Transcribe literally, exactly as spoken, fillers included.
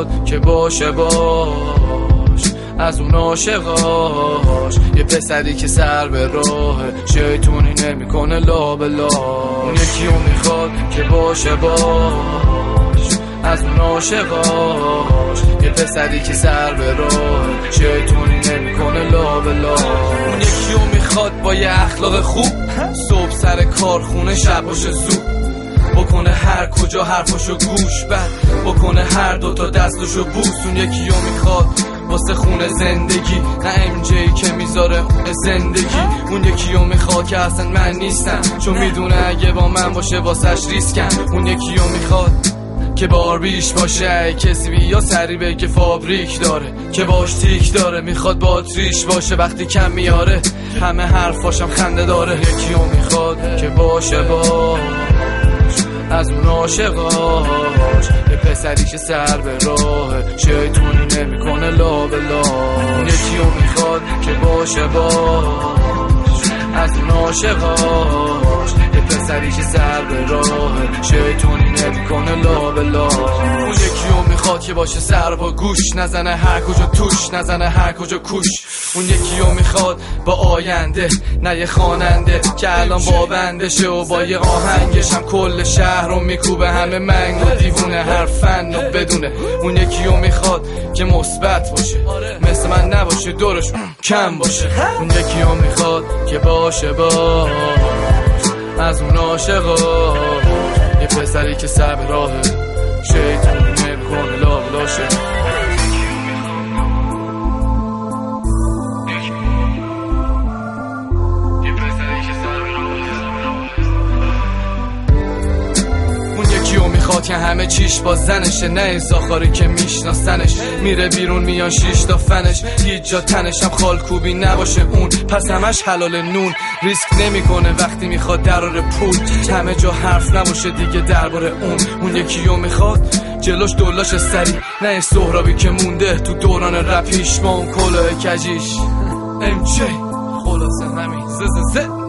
میخواد که باشه باش از اون عاشقاش، یه پسری که سر به راه شیطونی نمیکنه لا به لا. اون یکیو میخواد که باشه باش از اون عاشقاش، یه پسری که سر به راه شیطونی نمیکنه لا به لا. اون یکیو میخواد با یه اخلاق خوب، صبح سر کارخونه شب باشه زود، بکنه هر کجا حرفاشو گوش بد، بکنه هر دوتا دستشو بوس. اون یکیو میخواد واسه خونه زندگی، نه ام جی که میذاره زندگی. اون یکیو میخواد که اصلا من نیستم، چون میدونه اگه با من باشه واسش ریسکم. اون یکیو میخواد که باربیش باشه، کسی بیا سری بگه فابریک داره، که باش تیک داره، میخواد باتریش باشه وقتی کم میاره، همه حرفاشم خنده داره. یکیو میخواد که باشه باش از اون عاشقاش، یه پسری که سر به راه شیطونی نمیکنه لا به لا. اون یکیو میخواد که باشه باش از اون عاشقاش، یه پسری که سر به راه شیطونی نمیکنه لا به لا. اون یکیو میخواد که باشه سر با گوش، نزنه هر کجا توش، نزنه هر کجا کوش. اون یکیو میخواد با آینده، نه یه خواننده که الان با بندشه و با یه آهنگش هم کل شهر رو میکوبه، همه منگ و دیوونه هر فن رو بدونه. اون یکیو میخواد که مثبت باشه، مثل من نباشه دورش کم باشه. اون یکیو میخواد که باشه باش از اون عاشقاش، یه پسری که سر به راه شیطونی نمیکنه لا بلاشه. میخواد که همه چیش با زنشه، نه زاخاری که میشناسنش، میره بیرون میان شیش تا فنش، هیچ جا تنش هم خالکوبی نباشه اون، پس همش حلال نون. ریسک نمیکنه وقتی میخواد دراره پول، همه جا حرف نباشه دیگه درباره اون. اون یکیو میخواد جلوش دولاش سری، نه سهرابی که مونده تو دوران رپیش با اون کلاه کجیش. ام جی خلاصه همین زززه